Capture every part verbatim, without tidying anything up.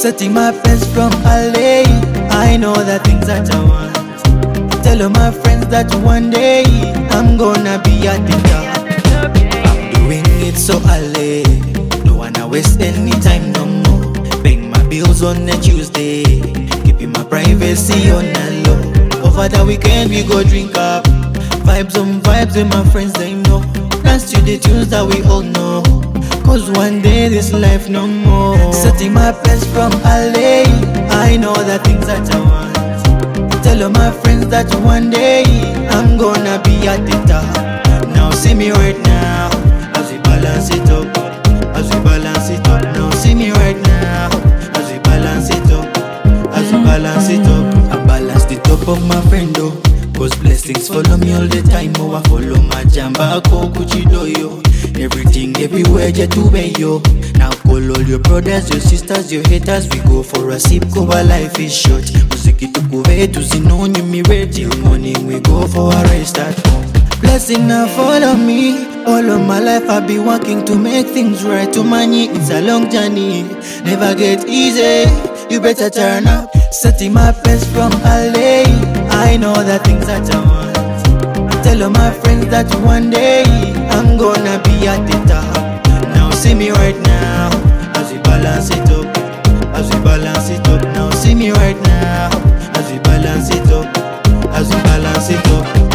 Setting my plans from L A, I know the things that I want. Tell all my friends that one day I'm gonna be at the top. I'm doing it so L A, don't wanna waste any time no more. Paying my bills on a Tuesday, keeping my privacy on a low. Over the weekend we go drink up, vibes on vibes with my friends they know. Dance to the tunes that we all know, cause one day this life no more. Setting my plans from L A, I know the things that I want. Tell all my friends that one day I'm gonna be at the top. Now see me right now, as we balance it up, as we balance it up. Now see me right now, as we balance it up, as we balance it up. I balance the top of my friend though, cause blessings follow me all the time. Oh, I follow my jamba, go kuchido yo. Everything, everywhere, just to be yo. Now call all your brothers, your sisters, your haters. We go for a sip, cover life is short. Musiki tukuve, tuzinoni mi ready. Till morning we go for a rest at home. Blessing now follow me. All of my life I've been working to make things right. To money, it's a long journey, never get easy. You better turn up. Setting my plans from L A, I know the things that I want. Tell all my friends that one day I'm gonna be at the top. Now see me right now, as we balance it up, as we balance it up. Now see me right now, as we balance it up, as we balance it up.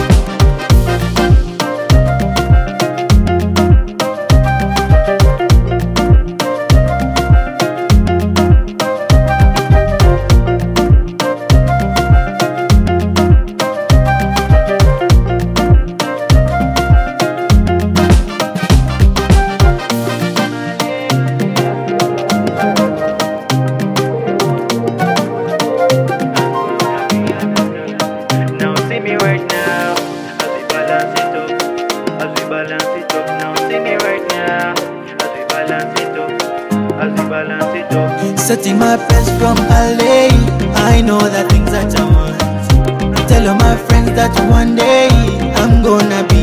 Setting my plans from L A, I know the things that I want. Tell all my friends that one day I'm gonna be